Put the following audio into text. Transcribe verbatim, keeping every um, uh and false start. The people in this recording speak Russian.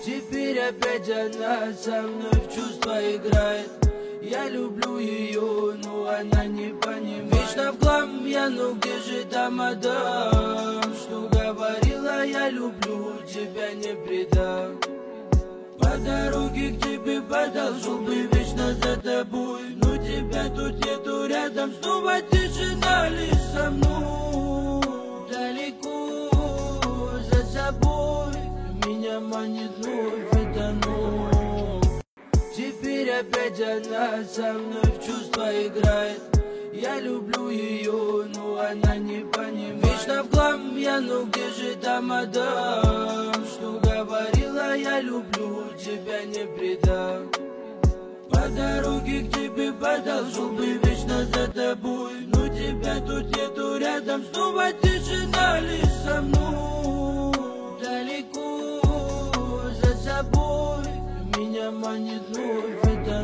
Теперь опять она со мной в чувства играет. Я люблю ее, но она не понимает. Вечно в хлам я, ну где же та мадам, что говорила я люблю, тебя не предам. По дороге к тебе продолжил бы вечно за тобой, но тебя тут нету рядом, снова тишина лишь со мной. Далеко за собой меня манит вновь эта ночь. Теперь опять она со мной в чувства играет. Я люблю ее, но она не понимает. Вечно в хлам я, ну где же та мадам, что говорила я люблю, тебя не предам. По дороге к тебе продолжил бы вечно за тобой, но тебя тут нету рядом, снова тишина лишь со мной. Далеко за собой меня манит вновь эта